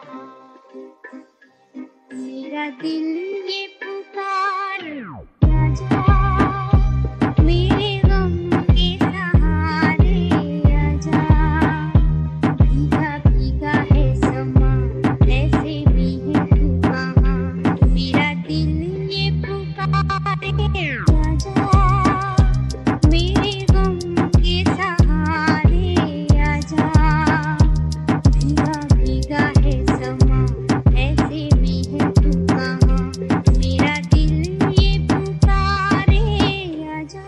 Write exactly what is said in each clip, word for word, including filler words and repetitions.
मेरा दिल ये पुकार आजा, मेरे गम के सहारे आजा। भीगा भीगा है समा, ऐसे भी है तू कहाँ। मेरा दिल ये पुकारे आजा, मेरे गम के सहारे आजा। भीगा भीगा है समा, ऐसे भी है तू कहाँ। मेरा दिल ये पुकारे आजा।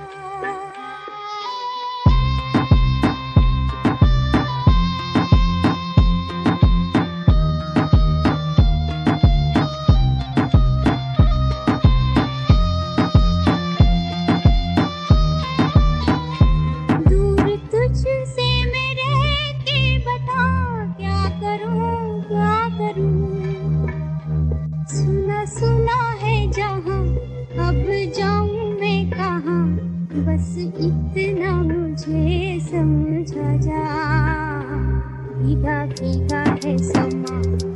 दूर तुझसे मैं रह के बता, क्या करूं क्या करूं। सुना सुना है जहां, अब जाऊं मैं कहां। बस इतना मुझे समझा जा, भीगा भीगा है समा।